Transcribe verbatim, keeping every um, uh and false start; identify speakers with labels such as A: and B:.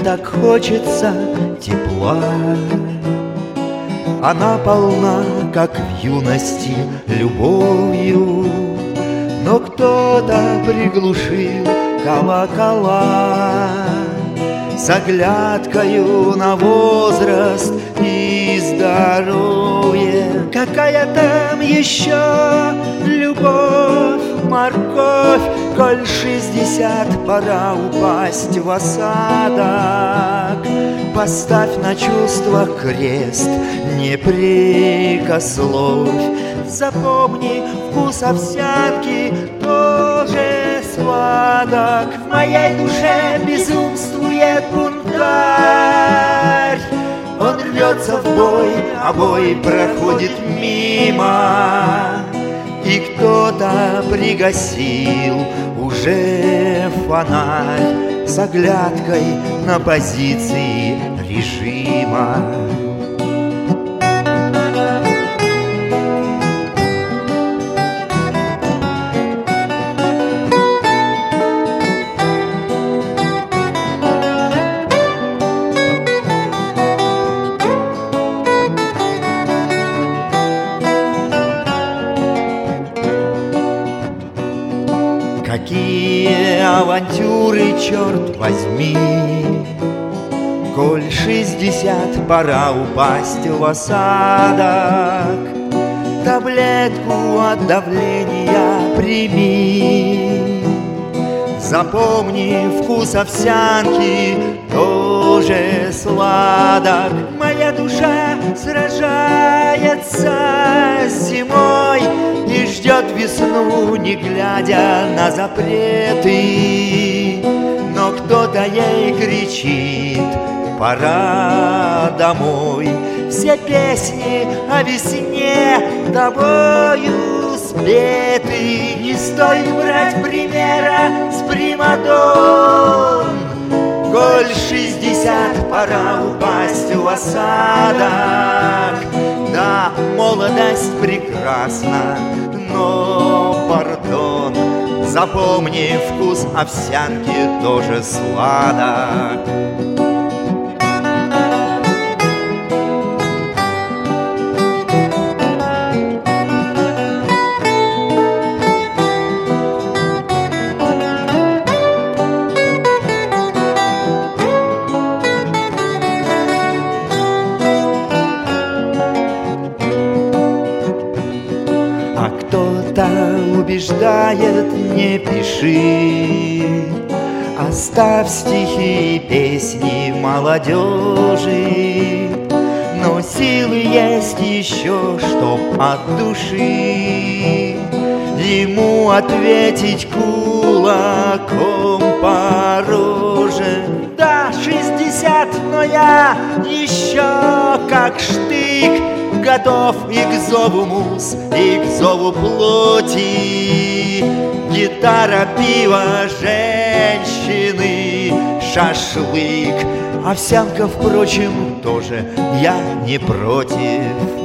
A: так хочется тепла. Она полна, как в юности, любовью, но кто-то приглушил колокола с оглядкою на возраст и здоровье. Какая там еще любовь, морковь, коль шестьдесят, пора упасть в осадок. Поставь на чувствах крест, не прикословь. Запомни, вкус овсянки тоже сладок. В моей душе безумствует бунтарь. Он рвется в бой, а бой проходит мимо. И кто-то пригасил уже фонарь с оглядкой на позиции режима. Какие авантюры, черт возьми, коль шестьдесят, пора упасть в осадок. Таблетку от давления прими. Запомни, вкус овсянки тоже сладок. Моя душа сражается с зимой и ждет весну, не глядя на запреты. Но кто-то ей кричит: пора домой. Все песни о весне тобою спеты. Не стоит брать примера с примадонн. Коль шестьдесят, пора упасть в осадок. Да, молодость прекрасна, но, пардон, запомни, вкус овсянки тоже сладок. Кто-то убеждает: не пиши, оставь стихи и песни молодежи. Но силы есть еще, чтоб от души ему ответить кулаком по роже. Да, шестьдесят, но я еще как штык, готов и к зову муз, и к зову плоти. Гитара, пиво, женщины, шашлык. Овсянка, впрочем, тоже я не против.